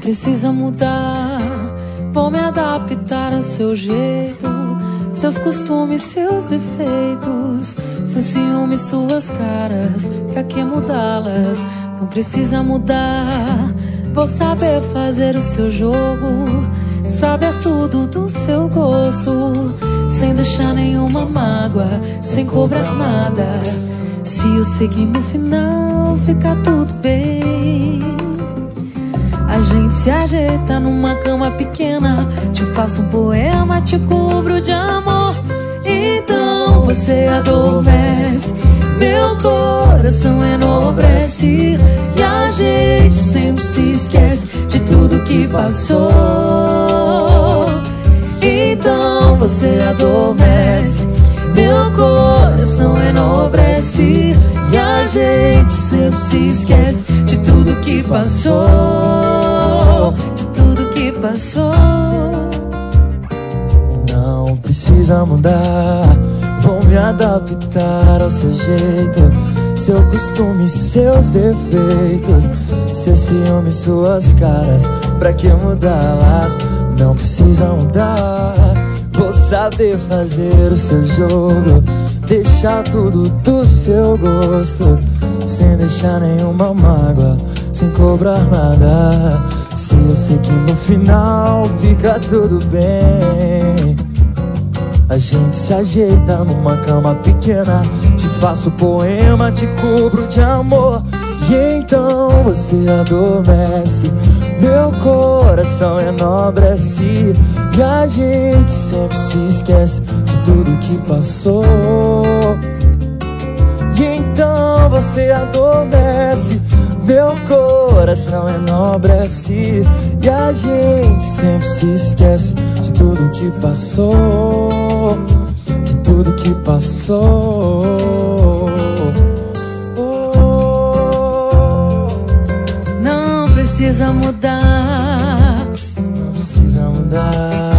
precisa mudar, vou me adaptar ao seu jeito, seus costumes, seus defeitos, seus ciúmes, suas caras, pra que mudá-las? Não precisa mudar, vou saber fazer o seu jogo, saber tudo do seu gosto, sem deixar nenhuma mágoa, sem cobrar nada. Se eu sei que no final fica tudo bem, a gente se ajeita numa cama pequena, te faço um poema, te cubro de amor. Então você adormece, meu coração enobrece, e a gente sempre se esquece de tudo que passou. Então você adormece, meu coração enobrece, e a gente sempre se esquece de tudo que passou, de tudo que passou. Não precisa mudar, vou me adaptar ao seu jeito, seu costume, seus defeitos, seus ciúmes, suas caras, pra que mudá-las? Não precisa mudar, vou saber fazer o seu jogo, deixar tudo do seu gosto, sem deixar nenhuma mágoa, sem cobrar nada. Se eu sei que no final fica tudo bem, a gente se ajeita numa cama pequena, te faço poema, te cubro de amor. E então você adormece, meu coração enobrece, e a gente sempre se esquece de tudo que passou. E então você adormece, meu coração enobrece, e a gente sempre se esquece de tudo que passou, de tudo que passou. Não precisa mudar, não precisa mudar,